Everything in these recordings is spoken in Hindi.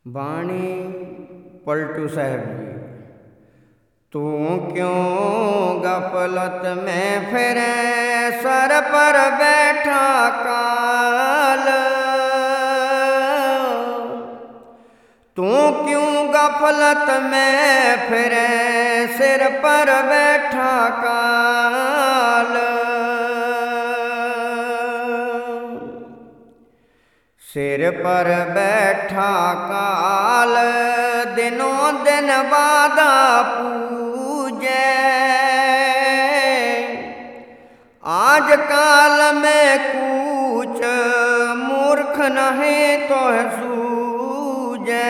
बाणी पलटू साहब जी। तू क्यों गफलत में फिरे सर पर बैठा काल। तू क्यों गफलत में फिरे सिर पर बैठा काल। सिर पर बैठा काल दिनों दिन वादा पूजे। आज काल में कूच मूर्ख नहीं तो सूझे।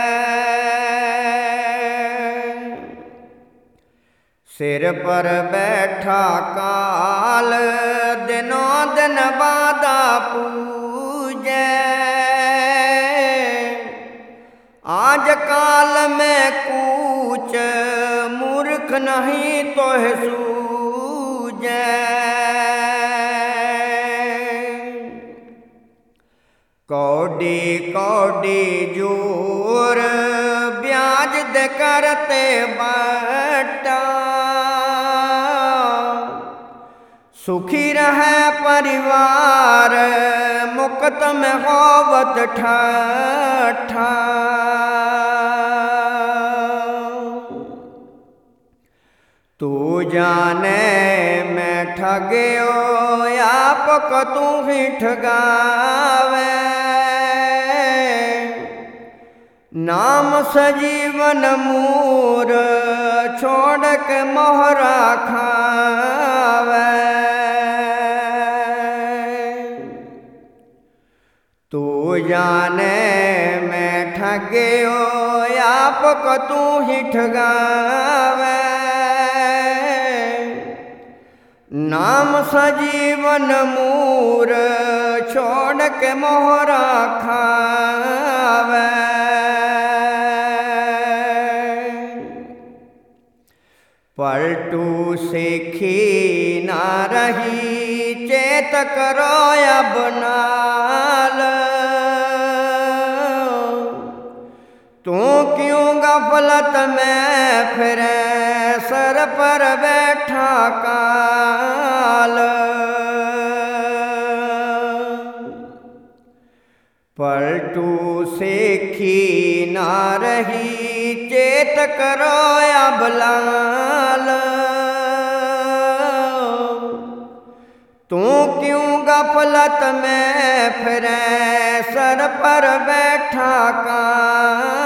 सिर पर बैठा काल दिनों दिन वादा पूजे। आज काल में कूच मूर्ख नहीं तो सूझे। कौडी कौडी जोर ब्याज दे करते बट्टा। सुखी रहे परिवार मुक्त में होवत ठाठा। तू जाने मैं ठगयो आप को तू ही ठगावे। नाम सजीवन मूर छोड़ के मोहरा खावे। तू जाने मैं ठगयो आप को तू ही ठगावे। नाम सजीवन मूर छोड़ के मोहरा खावे। पलटू सीखी ना रही चेत करो अब नाल। तू क्यों गफलत में फिरे सर पर बैठा काल। पलटू सीखी ना रही चेत करो अब लाल। तू क्यों गफलत में फिरे सर पर बैठा काल।